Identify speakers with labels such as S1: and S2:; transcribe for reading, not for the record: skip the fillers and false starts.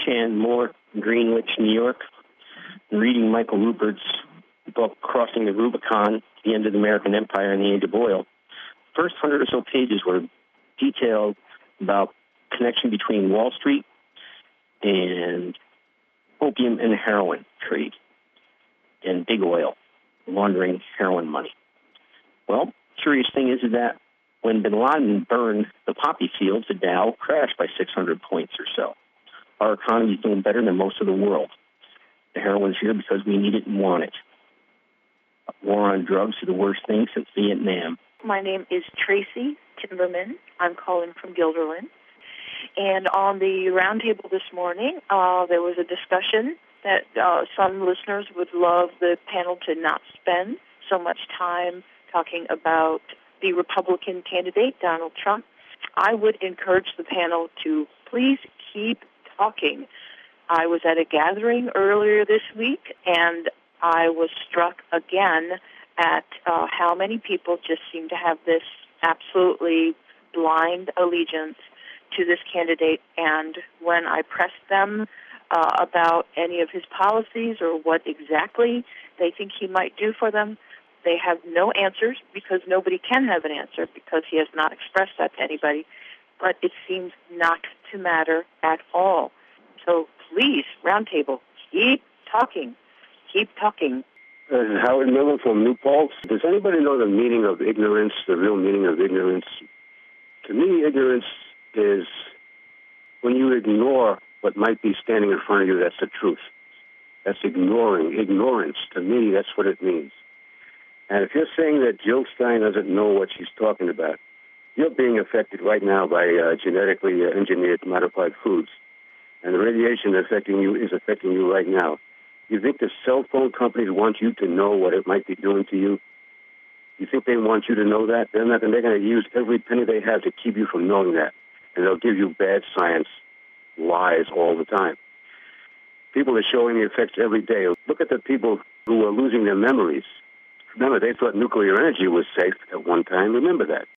S1: Chan Moore, Greenwich, New York, reading Michael Rupert's book, Crossing the Rubicon, The End of the American Empire and the Age of Oil. First 100 or so pages were detailed about connection between Wall Street and opium and heroin trade and big oil laundering heroin money. Well, curious thing is that when bin Laden burned the poppy fields, the Dow crashed by 600 points or so. Our economy is doing better than most of the world. The heroin's here because we need it and want it. War on drugs is the worst thing since Vietnam.
S2: My name is Tracy Timberman. I'm calling from Guilderland. And on the roundtable this morning, there was a discussion that some listeners would love the panel to not spend so much time talking about the Republican candidate, Donald Trump. I would encourage the panel to please keep talking. I was at a gathering earlier this week, and I was struck again at how many people just seem to have this absolutely blind allegiance to this candidate. And when I pressed them about any of his policies or what exactly they think he might do for them, they have no answers, because nobody can have an answer because he has not expressed that to anybody. But it seems not to matter at all. So please, roundtable, keep talking. Keep talking.
S3: Howard Miller from New Paltz. Does anybody know the meaning of ignorance, the real meaning of ignorance? To me, ignorance is when you ignore what might be standing in front of you. That's the truth. That's ignoring. Ignorance, to me, that's what it means. And if you're saying that Jill Stein doesn't know what she's talking about, you're being affected right now by genetically engineered modified foods. And the radiation is affecting you right now. You think the cell phone companies want you to know what it might be doing to you? You think they want you to know that? They're going to use every penny they have to keep you from knowing that. And they'll give you bad science lies all the time. People are showing the effects every day. Look at the people who are losing their memories. Remember, they thought nuclear energy was safe at one time. Remember that.